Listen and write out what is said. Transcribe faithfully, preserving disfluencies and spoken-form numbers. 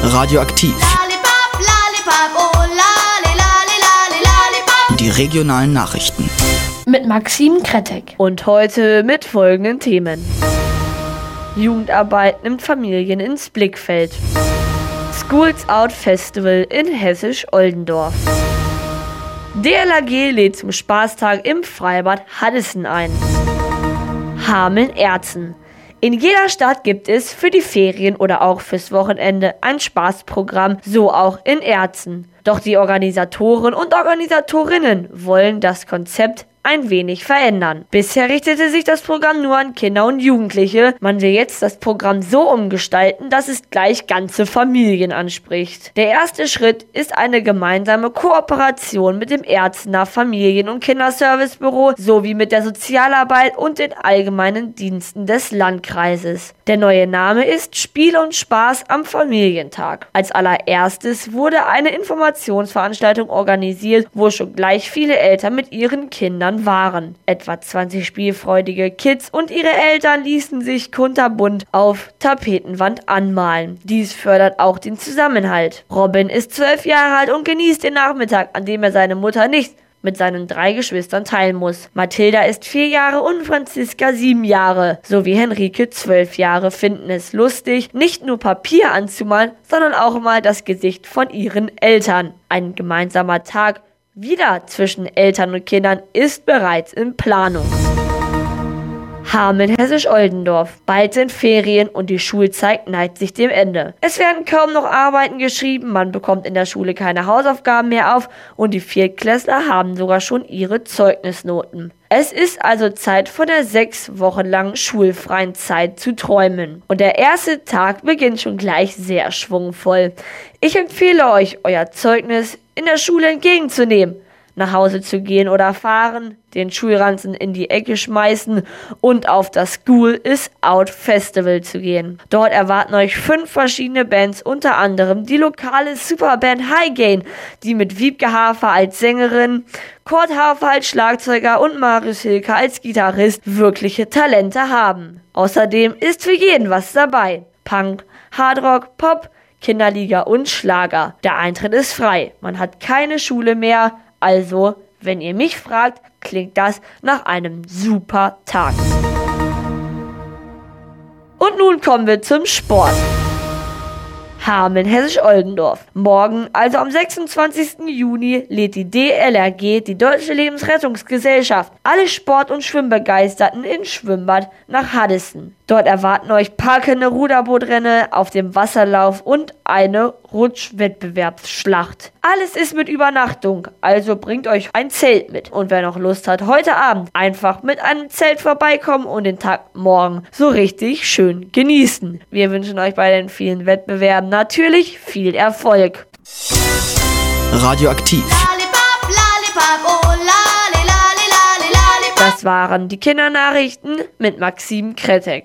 Radioaktiv. Die regionalen Nachrichten. Mit Maxim Kretek. Und heute mit folgenden Themen. Jugendarbeit nimmt Familien ins Blickfeld. Schools Out Festival in Hessisch-Oldendorf. D L R G lädt zum Spaßtag im Freibad Haddesen ein. Hameln-Erzen. In jeder Stadt gibt es für die Ferien oder auch fürs Wochenende ein Spaßprogramm, so auch in Erzen. Doch die Organisatoren und Organisatorinnen wollen das Konzept ein wenig verändern. Bisher richtete sich das Programm nur an Kinder und Jugendliche. Man will jetzt das Programm so umgestalten, dass es gleich ganze Familien anspricht. Der erste Schritt ist eine gemeinsame Kooperation mit dem Erzener Familien- und Kinderservicebüro sowie mit der Sozialarbeit und den allgemeinen Diensten des Landkreises. Der neue Name ist Spiel und Spaß am Familientag. Als allererstes wurde eine Informationsveranstaltung organisiert, wo schon gleich viele Eltern mit ihren Kindern waren. Etwa zwanzig spielfreudige Kids und ihre Eltern ließen sich kunterbunt auf Tapetenwand anmalen. Dies fördert auch den Zusammenhalt. Robin ist zwölf Jahre alt und genießt den Nachmittag, an dem er seine Mutter nicht mit seinen drei Geschwistern teilen muss. Mathilda ist vier Jahre und Franziska sieben Jahre, sowie Henrike zwölf Jahre finden es lustig, nicht nur Papier anzumalen, sondern auch mal das Gesicht von ihren Eltern. Ein gemeinsamer Tag wieder zwischen Eltern und Kindern ist bereits in Planung. Hameln, Hessisch-Oldendorf. Bald sind Ferien und die Schulzeit neigt sich dem Ende. Es werden kaum noch Arbeiten geschrieben, man bekommt in der Schule keine Hausaufgaben mehr auf und die Viertklässler haben sogar schon ihre Zeugnisnoten. Es ist also Zeit, von der sechs Wochen langen schulfreien Zeit zu träumen. Und der erste Tag beginnt schon gleich sehr schwungvoll. Ich empfehle euch, euer Zeugnis in der Schule entgegenzunehmen, nach Hause zu gehen oder fahren, den Schulranzen in die Ecke schmeißen und auf das School is Out Festival zu gehen. Dort erwarten euch fünf verschiedene Bands, unter anderem die lokale Superband High Gain, die mit Wiebke Hafer als Sängerin, Kurt Hafer als Schlagzeuger und Marius Hilke als Gitarrist wirkliche Talente haben. Außerdem ist für jeden was dabei. Punk, Hardrock, Pop, Kinderliga und Schlager. Der Eintritt ist frei. Man hat keine Schule mehr. Also, wenn ihr mich fragt, klingt das nach einem super Tag. Und nun kommen wir zum Sport. Hameln, Hessisch-Oldendorf. Morgen, also am sechsundzwanzigsten Juni, lädt die D L R G, die Deutsche Lebensrettungsgesellschaft, alle Sport- und Schwimmbegeisterten ins Schwimmbad nach Haddesen. Dort erwarten euch parkende Ruderbootrennen auf dem Wasserlauf und eine Rutschwettbewerbsschlacht. Alles ist mit Übernachtung, also bringt euch ein Zelt mit. Und wer noch Lust hat, heute Abend einfach mit einem Zelt vorbeikommen und den Tag morgen so richtig schön genießen. Wir wünschen euch bei den vielen Wettbewerben natürlich viel Erfolg. Radioaktiv. Das waren die Kindernachrichten mit Maxim Kretek.